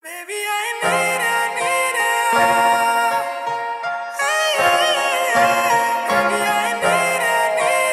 Baby, I need it. Hey, baby, I need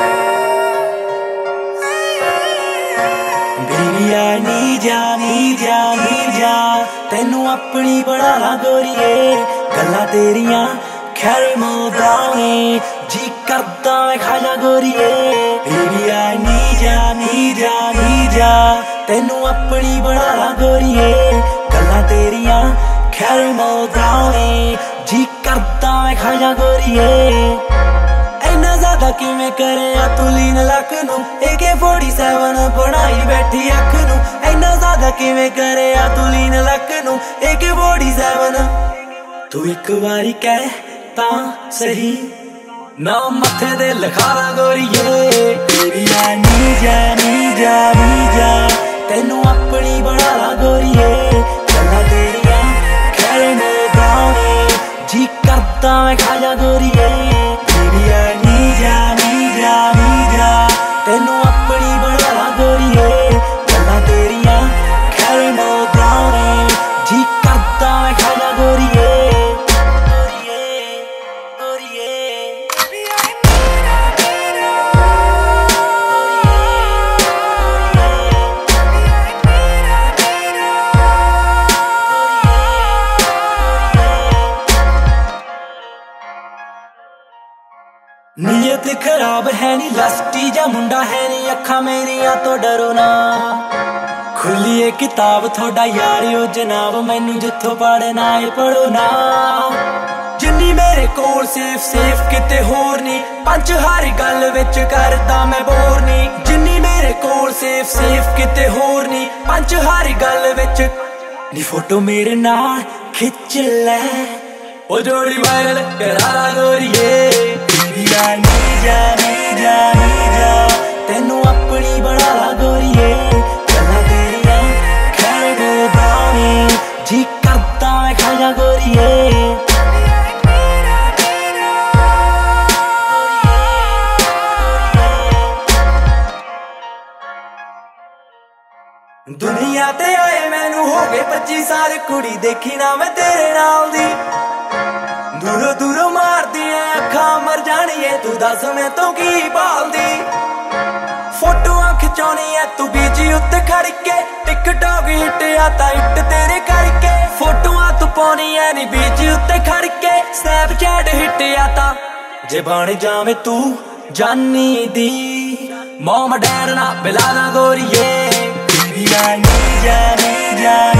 it. Hey, baby, I need ya ਤੈਨੂੰ ਆਪਣੀ ਬਣਾ ਲਾ ਗੋਰੀਏ ਗੱਲਾਂ ਤੇਰੀਆਂ ਖੈਰੀ ਮੋਦਾਵੇਂ ਜੀ ਕਰਦਾ ਮੈਂ ਖਾ ਜਾ ਗੋਰੀਏ Baby, I need ya ਤੈਨੂੰ ਆਪਣੀ ਬਣਾ ਲਾ ਗੋਰੀਏ ਗੱਲਾਂ ਤੇਰੀਆਂ ਖੈਰੀ ਮੋਦਾਵੇਂ ਜੀ ਕਰਦਾ ਮੈਂ ਖਾ ਜਾ ਗੋਰੀਏ ਇੰਨਾ ਜ਼ਿਆਦਾ ਕਿਵੇਂ ਕਰਿਆ ਤੂੰ ਲੀਨ ਲੱਕ ਨੂੰ AK-47 ਬਣਾਈ ਬੈਠੀ ਅੱਖ ਨੂੰ ਇੰਨਾ ਜ਼ਿਆਦਾ ਕਿਵੇਂ ਕਰਿਆ ਤੂੰ ਲੀਨ ਲੱਕ ਨੂੰ AK-47 ਤੂੰ ਇੱਕ ਵਾਰੀ ਕਹਿ ਤਾਂ ਸਹੀ ਨਾ ਮੱਥੇ ਦੇ ਲਿਖਾਰਾ ਗੋਰੀਏ Baby, I need ya ਤੈਨੂੰ ਆਪਣੀ ਬਣਾ ਲਾ ਗੋਰੀਏ ਗੱਲਾਂ ਤੇਰੀਆਂ ਖੈਰੇ ਮੋਦਾਵੇਂ ਜੀ ਕਰਦਾ ਮੈਂ ਖਾ ਜਾ ਗੋਰੀਏ Baby, I need ya ਤੈਨੂੰ ਆਪਣੀ ਬਣਾ ਲਾ ਗੋਰੀਏ ਗੱਲਾਂ ਤੇਰੀਆਂ ਖੈਰੇ ਮੋਦਾਵੇਂ ਜੀ ਕਰਦਾ ਮੈਂ ਖਾ ਜਾ ਗੋਰੀਏ ਨੀयत खराब है नी लस्टी जा मुंडा है नी अखा मेरिया तो डरो ना खुली है किताब थोड़ा यार ओ जनाब मैनू जिथों पढ़ना है पढ़ो ना जिन्नी मेरे कोल सेफ किते होर नी पंच हर गल विच करदा मैं बोर नी जिन्नी मेरे कोल सेफ किते होर नी पंच हर गल विच नी फोटो मेरे नाल खिच लै ओ जोड़ी वायरल करा ला गोरीए Baby, I need ya ਤੈਨੂੰ ਆਪਣੀ ਬਣਾ ਲਾ ਗੋਰੀਏ ਗੱਲਾਂ ਤੇਰੀਆਂ ਖੈਰੇ ਮੋਦਾਵੇਂ ਜੀ ਕਰਦਾ ਮੈਂ ਖਾ ਜਾ ਗੋਰੀਏ ਦੁਨੀਆ ਤੇ ਆਏ ਮੈਨੂੰ ਹੋ ਗਏ 25 ਸਾਲ ਕੁੜੀ ਦੇਖੀ ਨਾ ਮੈਂ ਤੇਰੇ ਨਾਲ ਦੀ ਦੂਰੋਂ ਦੂਰੋਂ ਮਾਰਦੀਆਂ ਅੱਖਾਂ ਮਰ ਜਾਣੀਏ ਤੂੰ ਦੱਸ ਮੈਂ ਤੋਂ ਕੀ ਭਾਲਦੀ ਫੋਟੋਆਂ ਖਿਚਾਉਣੀ ਐ ਤੂੰ ਬੀਜੀ ਉੱਤੇ ਖੜ ਕੇ ਟਿਕਟੌਕ ਹਿੱਟ ਆ ਤਾਂ ਹਿੱਟ ਤੇਰੇ ਕਰਕੇ ਫੋਟੋਆਂ ਤੂੰ ਪਾਉਣੀ ਐ ਨੀ ਬੀਜੀ ਉੱਤੇ ਖੜ ਕੇ ਸਨੈਪਚੈਟ ਹਿੱਟ ਆ ਤਾਂ ਜੇ ਬਣ ਜਾਵੇਂ ਤੂੰ ਜਾਨੀ ਦੀ ਮੋਮ ਡੈਡ ਨਾ ਬਿਲਾ ਨਾ ਗੋਰੀਏ Baby, I need ya